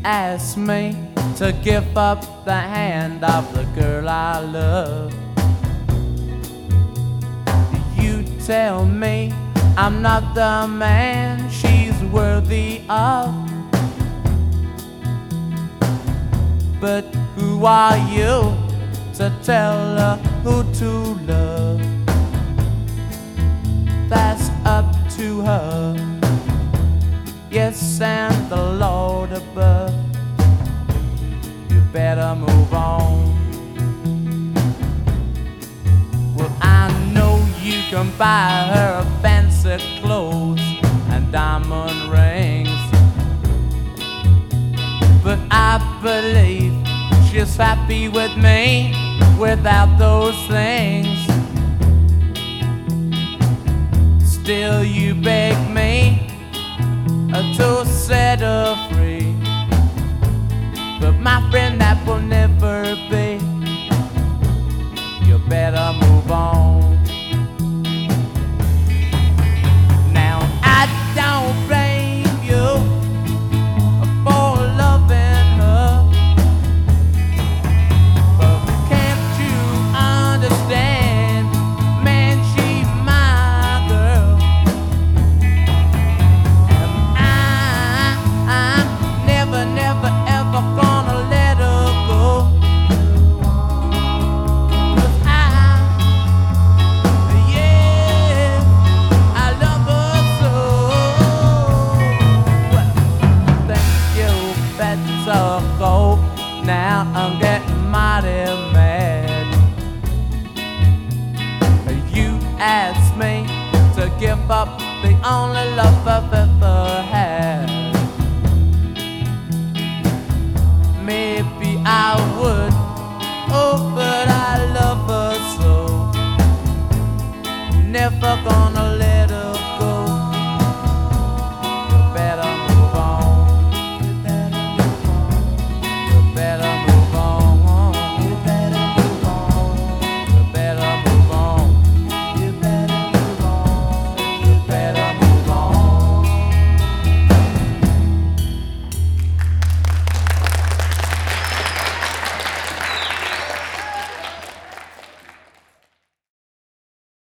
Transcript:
ask me to give up the hand of the girl I love. You tell me I'm not the man she's worthy of. But who are you to tell her who to love? That's up to her. Yes, and the Lord above. You better move on. Well, I know you can buy her fancy clothes and diamond rings, but I believe she's happy with me without those things. Still you beg me to set her free, but my friend, that will never be. You better move on. Now I don't blame you for loving her, but can't you understand, man, she's my girl, and I'm never, never, ever gonna let her go. 'Cause yeah, I love her so. Well, think you better go now. I'm getting mighty mad. You asked me to give up the only love I've ever had. Maybe